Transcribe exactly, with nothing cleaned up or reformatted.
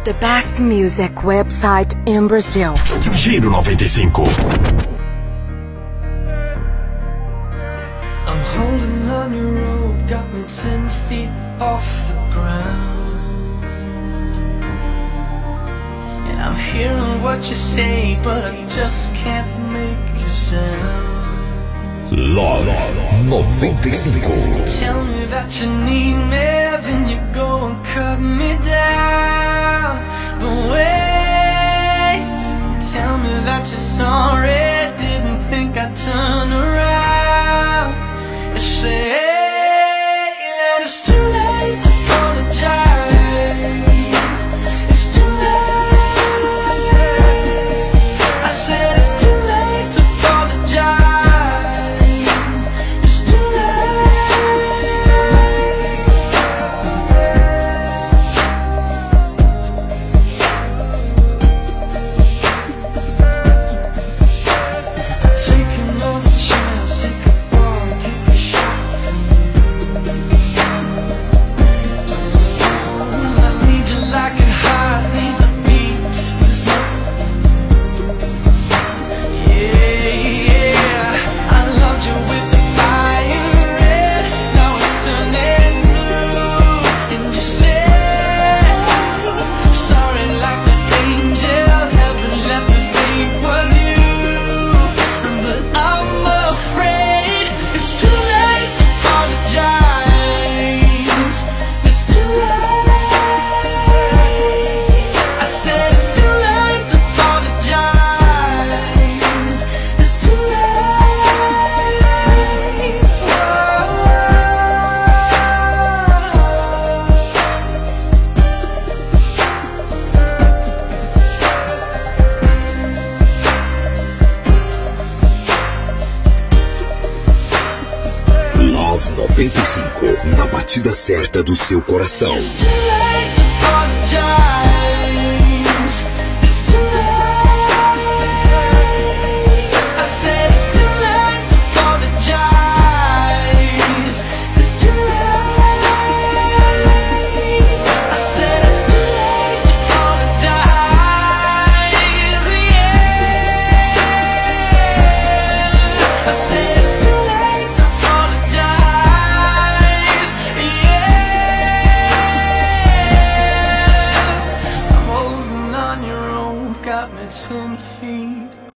The best music website in Brazil. Giro noventa e cinco. I'm holding on your rope, got me ten feet off the ground. And I'm hearing what you say, but I just can't make you sound. Love noventa e cinco. Tell me that you need me, then you go and cut me down. But wait, tell me that you're sorry, didn't think I'd turn around and say that it's too late to apologize. It's too late. I said it's too late to apologize. It's too take another chance, take a fall, take a shot from you. I need you like a heart needs a beat. There's nothing. Yeah, yeah. I loved you with the fire red. Now it's turning blue. And you say sorry like an angel. Heaven let me think was you. But I'm afraid it's too late to apologize. It's too late. I said it's too late to apologize. It's too late. Love noventa e cinco, na batida certa do seu coração. It's too late to